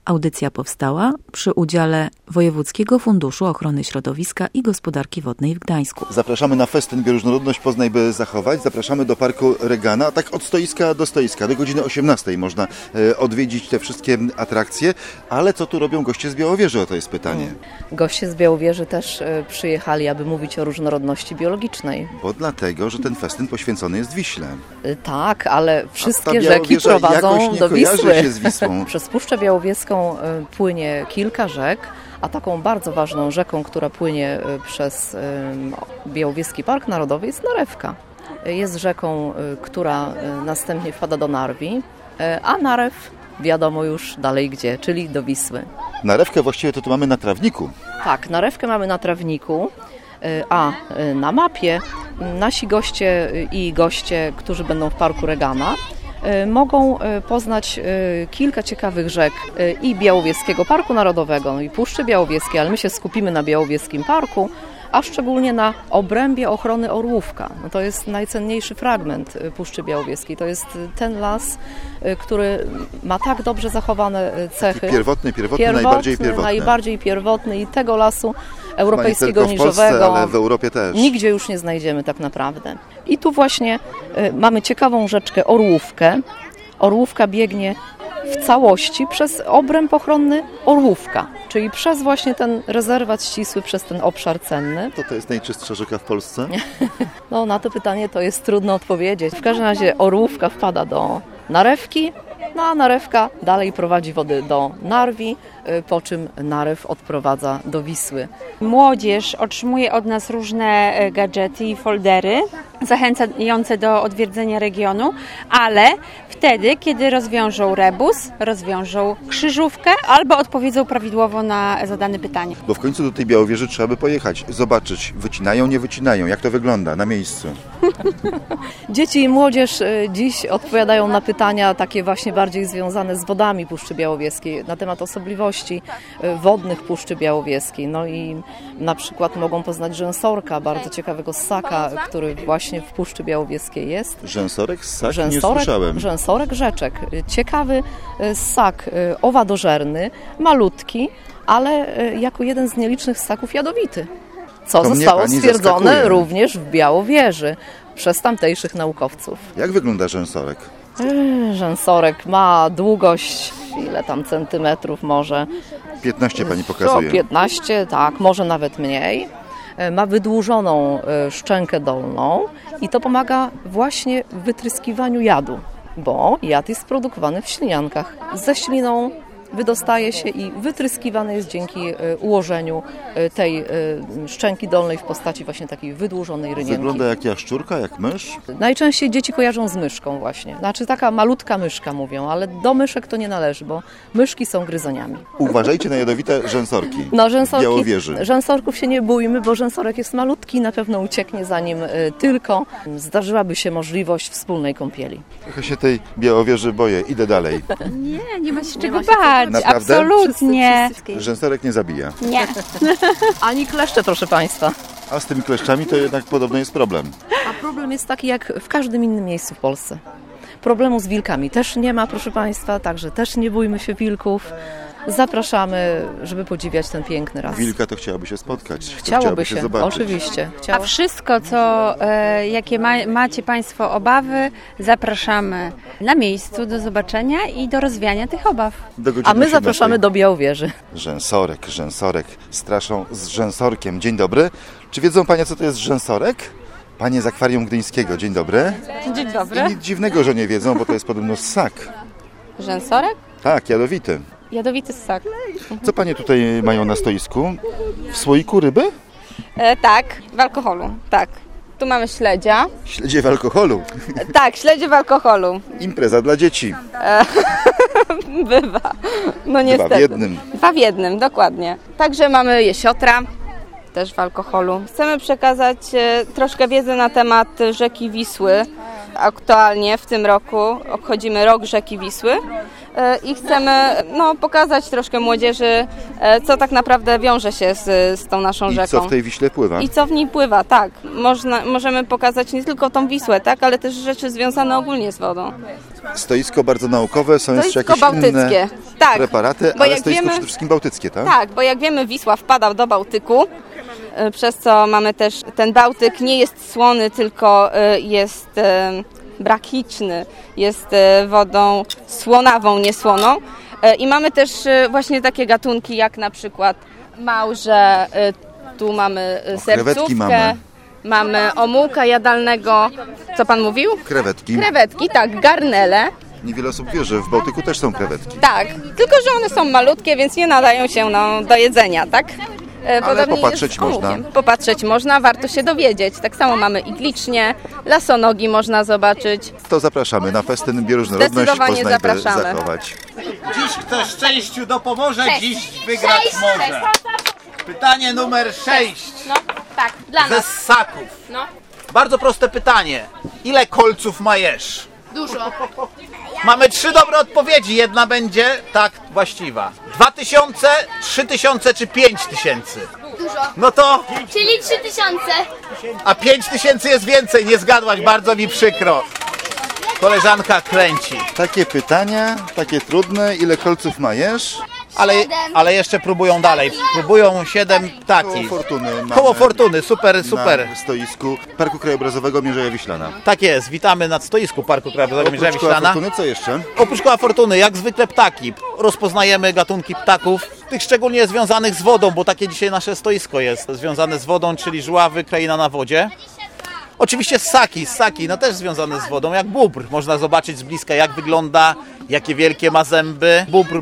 Audycja powstała przy udziale Wojewódzkiego Funduszu Ochrony Środowiska i Gospodarki Wodnej w Gdańsku. Zapraszamy na festyn Bioróżnorodność Poznaj, by zachować. Zapraszamy do Parku Regana, tak od stoiska do stoiska. Do godziny 18 można odwiedzić te wszystkie atrakcje. Ale co tu robią goście z Białowieży? O to jest pytanie. Goście z Białowieży też przyjechali, aby mówić o różnorodności biologicznej. Bo dlatego, że ten festyn poświęcony jest Wiśle. Tak, ale wszystkie rzeki Białowieża prowadzą do Wisły. Się z Wisłą. Przez Puszczę Białowieską płynie kilka rzek, a taką bardzo ważną rzeką, która płynie przez Białowieski Park Narodowy, jest Narewka. Jest rzeką, która następnie wpada do Narwi, a Narew wiadomo już dalej gdzie, czyli do Wisły. Narewkę właściwie to tu mamy na trawniku. Tak, Narewkę mamy na trawniku, a na mapie nasi goście i goście, którzy będą w Parku Regana, mogą poznać kilka ciekawych rzek i Białowieskiego Parku Narodowego, i Puszczy Białowieskiej, ale my się skupimy na Białowieskim Parku, a szczególnie na obrębie ochrony Orłówka. No to jest najcenniejszy fragment Puszczy Białowieskiej. To jest ten las, który ma tak dobrze zachowane cechy. Pierwotny, najbardziej pierwotny i tego lasu europejskiego nie tylko w Polsce, niżowego, ale w Europie też. Nigdzie już nie znajdziemy tak naprawdę. I tu właśnie mamy ciekawą rzeczkę Orłówkę. Orłówka biegnie w całości przez obręb ochronny Orłówka, czyli przez właśnie ten rezerwat ścisły, przez ten obszar cenny. To jest najczystsza rzeka w Polsce? No na to pytanie to jest trudno odpowiedzieć. W każdym razie Orłówka wpada do Narewki, no a Narewka dalej prowadzi wody do Narwi, po czym Narew odprowadza do Wisły. Młodzież otrzymuje od nas różne gadżety i foldery zachęcające do odwiedzenia regionu, ale wtedy, kiedy rozwiążą rebus, rozwiążą krzyżówkę albo odpowiedzą prawidłowo na zadane pytanie. Bo w końcu do tej Białowieży trzeba by pojechać, zobaczyć, wycinają, nie wycinają, jak to wygląda na miejscu. Dzieci i młodzież dziś odpowiadają na pytania takie właśnie bardziej związane z wodami Puszczy Białowieskiej, na temat osobliwości wodnych Puszczy Białowieskiej. No i na przykład mogą poznać rzęsorka, bardzo ciekawego ssaka, który właśnie w Puszczy Białowieskiej jest. Rzęsorek? Ssak? Nie słyszałem. Rzęsorek rzeczek. Ciekawy ssak owadożerny, malutki, ale jako jeden z nielicznych ssaków jadowity. Co zostało stwierdzone również w Białowieży przez tamtejszych naukowców. Jak wygląda rzęsorek? Rzęsorek ma długość, ile tam centymetrów może? 15 pani pokazuje. 15, tak, może nawet mniej. Ma wydłużoną szczękę dolną i to pomaga właśnie w wytryskiwaniu jadu, bo jad jest produkowany w śliniankach. Ze śliną wydostaje się i wytryskiwany jest dzięki ułożeniu tej szczęki dolnej w postaci właśnie takiej wydłużonej rynienki. Wygląda jak jaszczurka, jak mysz? Najczęściej dzieci kojarzą z myszką właśnie. Znaczy taka malutka myszka mówią, ale do myszek to nie należy, bo myszki są gryzoniami. Uważajcie na jadowite rzęsorki. No Białowieży. Rzęsorków się nie bójmy, bo rzęsorek jest malutki i na pewno ucieknie, zanim tylko zdarzyłaby się możliwość wspólnej kąpieli. Trochę się tej Białowieży boję. Idę dalej. Nie ma się czego bać. Naprawdę? Absolutnie. Rzęsorek nie zabija. Nie. Ani kleszcze, proszę Państwa. A z tymi kleszczami to jednak podobno jest problem. A problem jest taki jak w każdym innym miejscu w Polsce. Problemu z wilkami też nie ma, proszę Państwa, także też nie bójmy się wilków. Zapraszamy, żeby podziwiać ten piękny las. Wilka to chciałaby się spotkać. Chciałoby się, zobaczyć. oczywiście. A wszystko, jakie macie Państwo obawy, zapraszamy na miejscu do zobaczenia i do rozwiania tych obaw. A my zapraszamy do Białowieży. Rzęsorek. Straszą z rzęsorkiem. Dzień dobry. Czy wiedzą Panie, co to jest rzęsorek? Panie z Akwarium Gdyńskiego, dzień dobry. Dzień dobry. I nic dziwnego, że nie wiedzą, bo to jest podobno ssak. Rzęsorek? Tak, jadowity. Jadowity ssak. Co Panie tutaj mają na stoisku? W słoiku ryby? Tak, w alkoholu, tak. Tu mamy śledzia. Śledzie w alkoholu. Tak, śledzie w alkoholu. Impreza dla dzieci. Bywa. No niestety. 2 w 1. 2 w 1, dokładnie. Także mamy jesiotra, też w alkoholu. Chcemy przekazać troszkę wiedzy na temat rzeki Wisły. Aktualnie w tym roku obchodzimy rok rzeki Wisły. i chcemy pokazać troszkę młodzieży, co tak naprawdę wiąże się z tą naszą rzeką. I co w tej Wiśle pływa. I co w niej pływa, tak. Możemy pokazać nie tylko tą Wisłę, tak, ale też rzeczy związane ogólnie z wodą. Stoisko bardzo naukowe, są jeszcze jakieś bałtyckie. Inne preparaty, bo ale jak stoisko wiemy, przede wszystkim bałtyckie, tak? Tak, bo jak wiemy, Wisła wpada do Bałtyku, przez co mamy też, ten Bałtyk nie jest słony, tylko jest brakiczny, jest wodą słonawą, niesłoną. I mamy też właśnie takie gatunki jak na przykład małże, tu mamy sercówkę, mamy omułka jadalnego. Co pan mówił? Krewetki. Krewetki, tak, garnele. Niewiele osób wie, że w Bałtyku też są krewetki. Tak, tylko że one są malutkie, więc nie nadają się do jedzenia, tak? Ale popatrzeć można. Popatrzeć można, warto się dowiedzieć. Tak samo mamy iglicznie, lasonogi można zobaczyć. To zapraszamy na festyn Bioróżnorodność Poznaj, zachować. Dziś kto szczęściu dopomoże, dziś wygrać może. Pytanie numer 6. No, tak, dla Ze nas. ssaków. No, Bardzo proste pytanie. Ile kolców ma jeż? dużo. Mamy 3 dobre odpowiedzi. Jedna będzie tak właściwa. 2000, 3000 czy 5000? Dużo. No to, Czyli 3000. a 5000 jest więcej. Nie zgadłaś, bardzo mi przykro. Koleżanka kręci. Takie pytania, takie trudne, ile kolców ma jeż? Ale jeszcze próbują dalej. Próbują 7 ptaki. Koło Fortuny mamy Koło Fortuny, super, super. na stoisku Parku Krajobrazowego Mierzeja Wiślana. Tak jest, witamy na stoisku Parku Krajobrazowego Mierzeja Oprócz Koła Wiślana. Fortuny co jeszcze? Oprócz Koła Fortuny, jak zwykle ptaki. Rozpoznajemy gatunki ptaków, tych szczególnie związanych z wodą, bo takie dzisiaj nasze stoisko jest związane z wodą, czyli żuławy, kraina na wodzie. Oczywiście ssaki, no też związane z wodą, jak bóbr. Można zobaczyć z bliska, jak wygląda, jakie wielkie ma zęby. Bóbr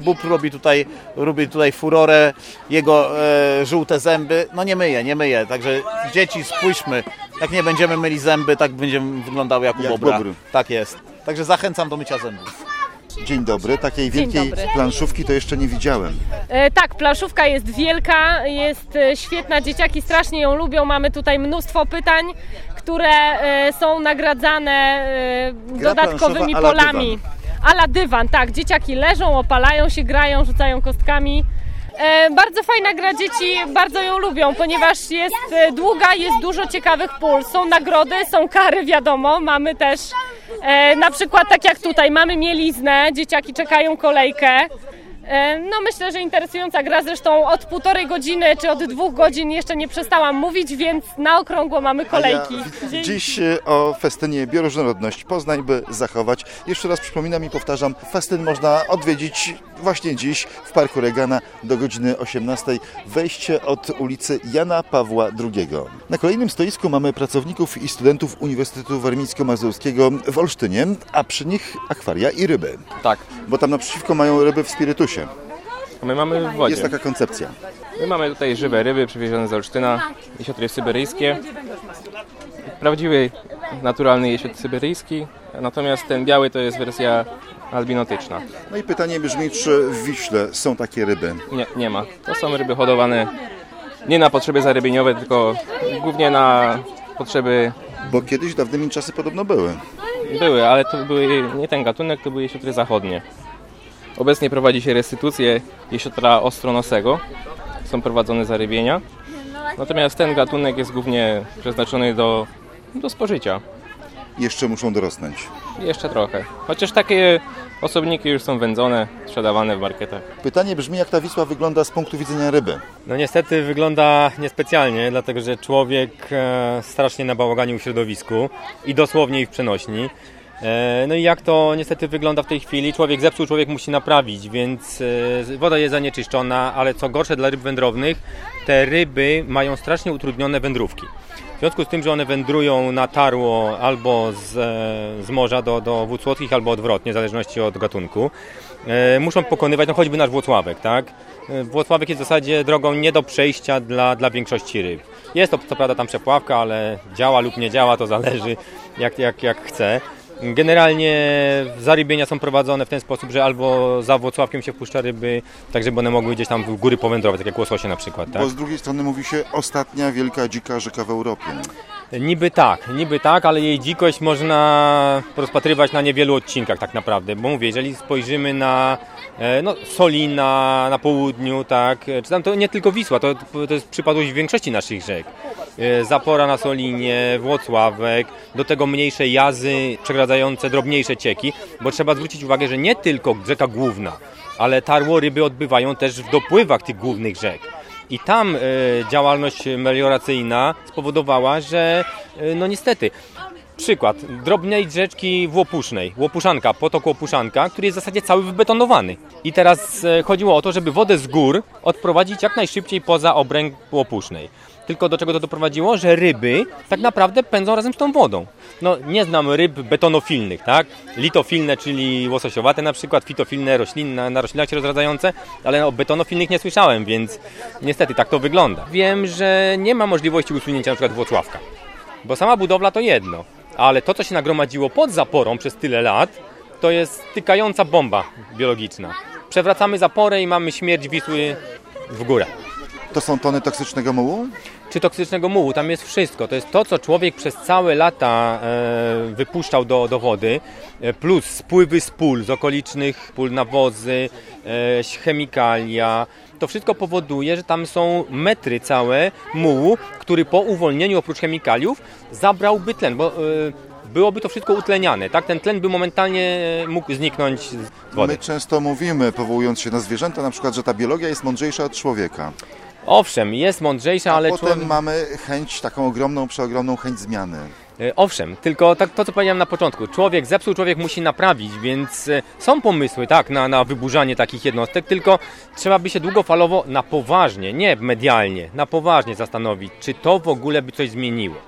robi tutaj furorę, jego żółte zęby. No nie myje. Także dzieci, spójrzmy, jak nie będziemy myli zęby, tak będziemy wyglądały jak u bobra. bobr. Tak jest. Także zachęcam do mycia zębów. Dzień dobry, takiej wielkiej planszówki to jeszcze nie widziałem. Tak, planszówka jest wielka, jest świetna, dzieciaki strasznie ją lubią, mamy tutaj mnóstwo pytań, które są nagradzane dodatkowymi polami. A la dywan, tak, dzieciaki leżą, opalają się, grają, rzucają kostkami. Bardzo fajna gra, dzieci bardzo ją lubią, ponieważ jest długa, jest dużo ciekawych pól. Są nagrody, są kary, wiadomo, mamy też na przykład tak jak tutaj, mamy mieliznę, dzieciaki czekają kolejkę. No myślę, że interesująca gra, zresztą od 1,5 godziny czy od 2 godzin jeszcze nie przestałam mówić, więc na okrągło mamy kolejki. Dziś o festynie Bioróżnorodność Poznań, by zachować. Jeszcze raz przypominam i powtarzam, festyn można odwiedzić właśnie dziś w Parku Regana do godziny 18. Wejście od ulicy Jana Pawła II. Na kolejnym stoisku mamy pracowników i studentów Uniwersytetu Warmińsko-Mazurskiego w Olsztynie, a przy nich akwaria i ryby. Tak. Bo tam naprzeciwko mają ryby w spirytusie. My mamy w wodzie. Jest taka koncepcja. My mamy tutaj żywe ryby przywiezione z Olsztyna, jesiotry syberyjskie. Prawdziwy, naturalny jesiot syberyjski, natomiast ten biały to jest wersja albinotyczna. No i pytanie brzmi, czy w Wiśle są takie ryby? Nie ma. To są ryby hodowane nie na potrzeby zarybieniowe, tylko głównie na potrzeby... Bo kiedyś dawnymi czasy podobno były. Były, ale to były nie ten gatunek, to były jesiotry zachodnie. Obecnie prowadzi się restytucję jesiotra ostronosego. Są prowadzone zarybienia. Natomiast ten gatunek jest głównie przeznaczony do spożycia. Jeszcze muszą dorosnąć. Jeszcze trochę. Chociaż takie osobniki już są wędzone, sprzedawane w marketach. Pytanie brzmi, jak ta Wisła wygląda z punktu widzenia ryby? No niestety wygląda niespecjalnie, dlatego że człowiek strasznie nabałaganił w środowisku i dosłownie i w przenośni. No i jak to niestety wygląda w tej chwili? Człowiek zepsuł, człowiek musi naprawić, więc woda jest zanieczyszczona, ale co gorsze dla ryb wędrownych, te ryby mają strasznie utrudnione wędrówki. W związku z tym, że one wędrują na tarło albo z morza do wód słodkich, albo odwrotnie, w zależności od gatunku, muszą pokonywać, no choćby nasz Włocławek, tak? Włocławek jest w zasadzie drogą nie do przejścia dla większości ryb. Jest to co prawda tam przepławka, ale działa lub nie działa, to zależy jak chce. Generalnie zarybienia są prowadzone w ten sposób, że albo za Włocławkiem się wpuszcza ryby, tak żeby one mogły gdzieś tam w góry powędrować, tak jak łososie na przykład. Tak? Bo z drugiej strony mówi się ostatnia wielka dzika rzeka w Europie. Niby tak, ale jej dzikość można rozpatrywać na niewielu odcinkach tak naprawdę, bo mówię, jeżeli spojrzymy na Solina na południu, tak, czy tam to nie tylko Wisła, to jest przypadłość w większości naszych rzek. Zapora na Solinie, Włocławek, do tego mniejsze jazy przegradzające drobniejsze cieki, bo trzeba zwrócić uwagę, że nie tylko rzeka główna, ale tarło ryby odbywają też w dopływach tych głównych rzek. I tam działalność melioracyjna spowodowała, że niestety, przykład drobnej rzeczki Łopusznej, Łopuszanka, potok Łopuszanka, który jest w zasadzie cały wybetonowany. I teraz chodziło o to, żeby wodę z gór odprowadzić jak najszybciej poza obręb Łopusznej. Tylko do czego to doprowadziło? Że ryby tak naprawdę pędzą razem z tą wodą. Nie znam ryb betonofilnych, tak? Litofilne, czyli łososiowate na przykład, fitofilne, na roślinach się rozradzające, ale o betonofilnych nie słyszałem, więc niestety tak to wygląda. Wiem, że nie ma możliwości usunięcia na przykład Włocławka, bo sama budowla to jedno, ale to, co się nagromadziło pod zaporą przez tyle lat, to jest tykająca bomba biologiczna. Przewracamy zaporę i mamy śmierć Wisły w górę. To są tony toksycznego mułu? Czy toksycznego mułu, tam jest wszystko. To jest to, co człowiek przez całe lata wypuszczał do wody, plus spływy z pól, z okolicznych pól, nawozy, chemikalia. To wszystko powoduje, że tam są metry całe mułu, który po uwolnieniu oprócz chemikaliów zabrałby tlen, bo byłoby to wszystko utleniane, tak? Ten tlen by momentalnie mógł zniknąć z wody. My często mówimy, powołując się na zwierzęta, na przykład, że ta biologia jest mądrzejsza od człowieka. Owszem, jest mądrzejsza, ale potem mamy chęć, taką ogromną, przeogromną chęć zmiany. Owszem, tylko to, co powiedziałem na początku. Człowiek zepsuł, człowiek musi naprawić, więc są pomysły, tak, na wyburzanie takich jednostek, tylko trzeba by się długofalowo na poważnie, nie medialnie, na poważnie zastanowić, czy to w ogóle by coś zmieniło.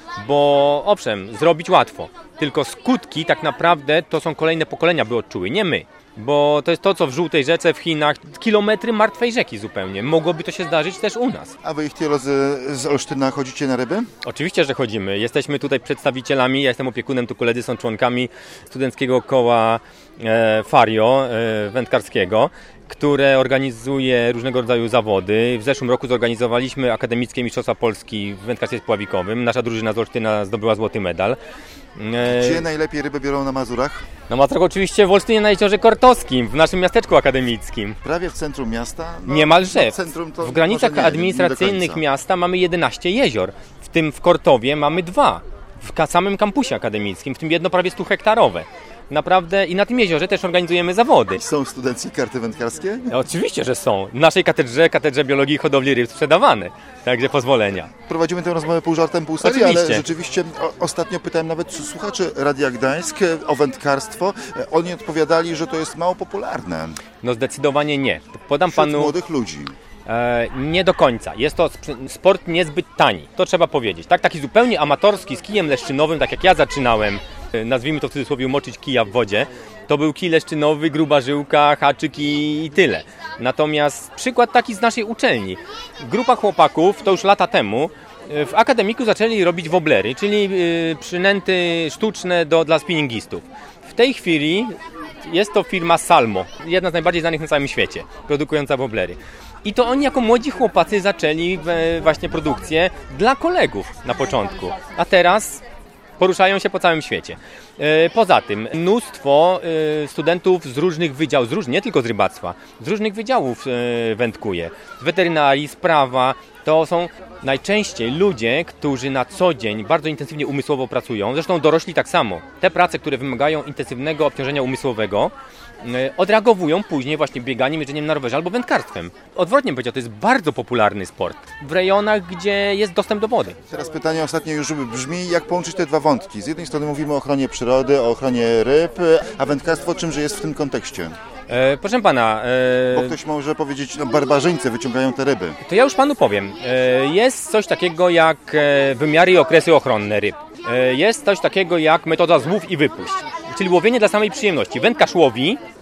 Bo owszem, zrobić łatwo, tylko skutki tak naprawdę to są kolejne pokolenia by odczuły, nie my. Bo to jest to, co w Żółtej Rzece, w Chinach, kilometry martwej rzeki zupełnie. Mogłoby to się zdarzyć też u nas. A wy, ichtiolodzy z Olsztyna, chodzicie na ryby? Oczywiście, że chodzimy. Jesteśmy tutaj przedstawicielami, ja jestem opiekunem, tu koledzy są członkami studenckiego koła Fario wędkarskiego, które organizuje różnego rodzaju zawody. W zeszłym roku zorganizowaliśmy Akademickie Mistrzostwa Polski w wędkarstwie spławikowym. Nasza drużyna z Olsztyna zdobyła złoty medal. Gdzie najlepiej ryby biorą na Mazurach? Na Mazurach oczywiście w Olsztynie na Jeziorze Kortowskim, w naszym miasteczku akademickim. Prawie w centrum miasta? Niemalże. Centrum to w granicach administracyjnych miasta mamy 11 jezior, w tym w Kortowie mamy 2. W samym kampusie akademickim, w tym jedno prawie 100-hektarowe. Naprawdę i na tym jeziorze też organizujemy zawody. Są studenckie karty wędkarskie? Oczywiście, że są. W naszej katedrze biologii i hodowli ryb sprzedawane, także pozwolenia. Prowadzimy tę rozmowę pół żartem, pół serii, ale rzeczywiście ostatnio pytałem nawet słuchaczy Radia Gdańsk o wędkarstwo. Oni odpowiadali, że to jest mało popularne. No zdecydowanie nie. Podam wśród panu młodych ludzi. Nie do końca. Jest to sport niezbyt tani, to trzeba powiedzieć. Tak, taki zupełnie amatorski, z kijem leszczynowym, tak jak ja zaczynałem, nazwijmy to w cudzysłowie, moczyć kija w wodzie. To był kij leszczynowy, gruba żyłka, haczyk i tyle. Natomiast przykład taki z naszej uczelni. Grupa chłopaków, to już lata temu, w akademiku zaczęli robić woblery, czyli przynęty sztuczne dla spinningistów. W tej chwili jest to firma Salmo, jedna z najbardziej znanych na całym świecie, produkująca woblery. I to oni jako młodzi chłopacy zaczęli właśnie produkcję dla kolegów na początku, a teraz poruszają się po całym świecie. Poza tym mnóstwo studentów z różnych wydziałów, nie tylko z rybactwa, z różnych wydziałów wędkuje. Z weterynarii, z prawa. To są najczęściej ludzie, którzy na co dzień bardzo intensywnie umysłowo pracują. Zresztą dorośli tak samo. Te prace, które wymagają intensywnego obciążenia umysłowego, odreagowują później właśnie bieganiem, jedzeniem na rowerze albo wędkarstwem. Odwrotnie powiedział, to jest bardzo popularny sport w rejonach, gdzie jest dostęp do wody. Teraz pytanie ostatnie już brzmi, jak połączyć te dwa wątki? Z jednej strony mówimy o ochronie przyrody, o ochronie ryb, a wędkarstwo czymże jest w tym kontekście? Proszę pana... Bo ktoś może powiedzieć, barbarzyńcy wyciągają te ryby. To ja już panu powiem. Jest coś takiego jak wymiary i okresy ochronne ryb. Jest coś takiego jak metoda złów i wypuść, czyli łowienie dla samej przyjemności. Wędkarz łowi,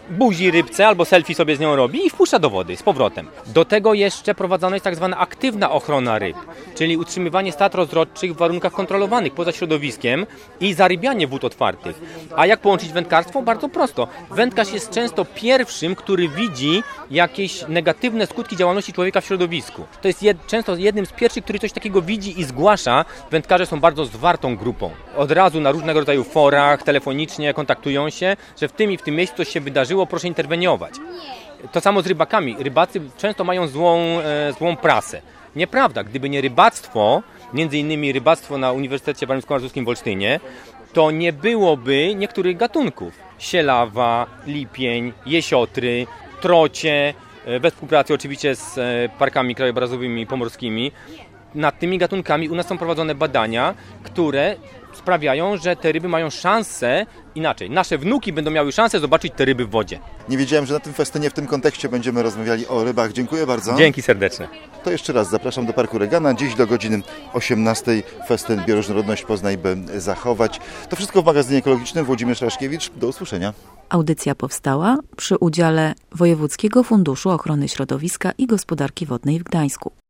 buzi rybce albo selfie sobie z nią robi i wpuszcza do wody z powrotem. Do tego jeszcze prowadzona jest tak zwana aktywna ochrona ryb, czyli utrzymywanie stad rozrodczych w warunkach kontrolowanych poza środowiskiem i zarybianie wód otwartych. A jak połączyć wędkarstwo? Bardzo prosto. Wędkarz jest często pierwszym, który widzi jakieś negatywne skutki działalności człowieka w środowisku. To jest często jednym z pierwszych, który coś takiego widzi i zgłasza. Wędkarze są bardzo zwartą grupą. Od razu na różnego rodzaju forach, telefonicznie kontaktują się, że w tym i w tym miejscu coś się wydarzyło, proszę interweniować. To samo z rybakami. Rybacy często mają złą prasę. Nieprawda. Gdyby nie rybactwo, między innymi rybactwo na Uniwersytecie Warmińsko-Mazurskim w Olsztynie, to nie byłoby niektórych gatunków. Sielawa, lipień, jesiotry, trocie, we współpracy oczywiście z parkami krajobrazowymi i pomorskimi. Nad tymi gatunkami u nas są prowadzone badania, które sprawiają, że te ryby mają szansę, inaczej, nasze wnuki będą miały szansę zobaczyć te ryby w wodzie. Nie wiedziałem, że na tym festynie w tym kontekście będziemy rozmawiali o rybach. Dziękuję bardzo. Dzięki serdeczne. To jeszcze raz zapraszam do Parku Regana. Dziś do godziny 18 festyn Bioróżnorodność Poznaj, by zachować. To wszystko w magazynie ekologicznym. Włodzimierz Raszkiewicz. Do usłyszenia. Audycja powstała przy udziale Wojewódzkiego Funduszu Ochrony Środowiska i Gospodarki Wodnej w Gdańsku.